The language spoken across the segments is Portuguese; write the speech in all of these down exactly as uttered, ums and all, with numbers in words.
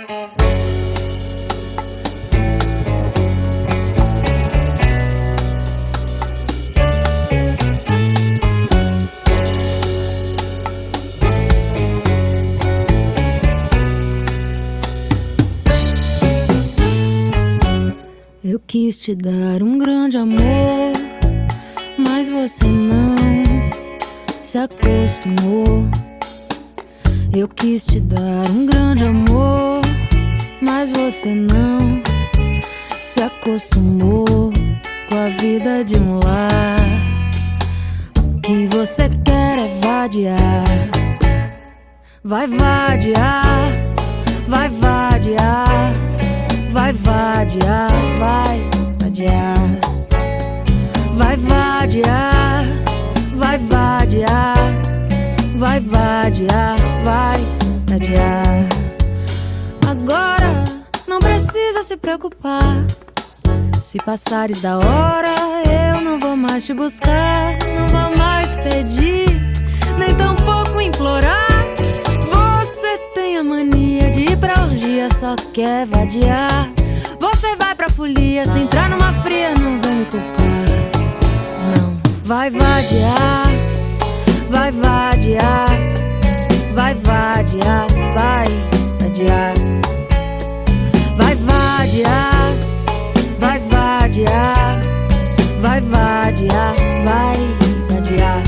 Eu quis te dar um grande amor, mas você não se acostumou. Eu quis te dar um grande amor, mas você não se acostumou com a vida de um lar. O que você quer é vadiar. Vai vadiar, vai vadiar, vai vadiar, vai vadiar, vai vadiar, vai vadiar, vai vadiar, vai vadiar. Agora não precisa se preocupar. Se passares da hora, eu não vou mais te buscar, não vou mais pedir, nem tampouco implorar. Você tem a mania de ir pra orgia, só quer vadiar. Você vai pra folia, se entrar numa fria, não vai me culpar. Não, vai vadiar, vai vadiar, vai vadiar, vai vadiar, vai vadiar, vai vadiar, vai vadiar, vai vadiar.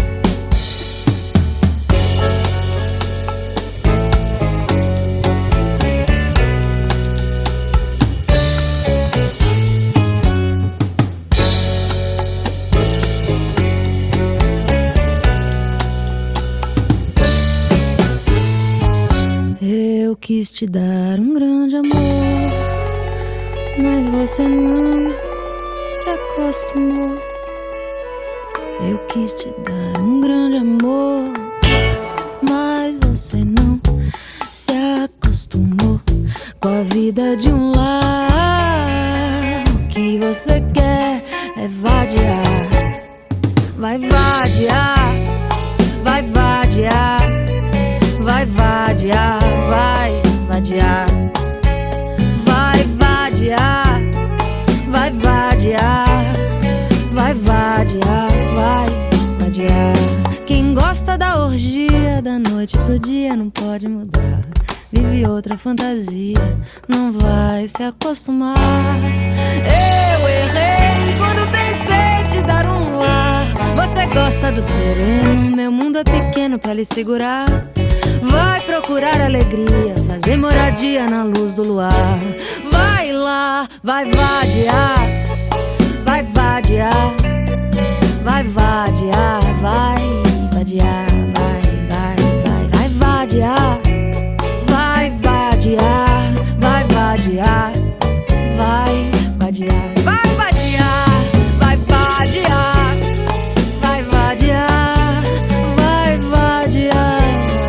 Eu quis te dar um grande amor, mas você não se acostumou. Eu quis te dar um grande amor, mas você não se acostumou com a vida de um lar. O que você quer é vadiar. Vai vadiar, vai vadiar, vai vadiar, vai vadiar, vai vadiar, vai vadiar, vai vadiar, vai vadiar. Quem gosta da orgia, da noite pro dia, não pode mudar. Vive outra fantasia, não vai se acostumar. Eu errei quando tentei te dar um lar. Você gosta do sereno, meu mundo é pequeno pra lhe segurar. Vai procurar alegria, fazer moradia na luz do luar. Vai lá, vai vadiar, vai vadiar, vai vadiar, vai vadiar, vai, vai, vai, vai vadiar, vai vadiar, vai vadiar, vai vadiar, vai vadiar, vai vadiar, vai vadiar, vai vadiar,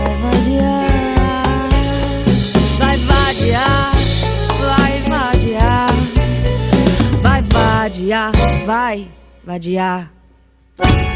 vai vadiar, vai vadiar, vai vadiar, vai vadiar.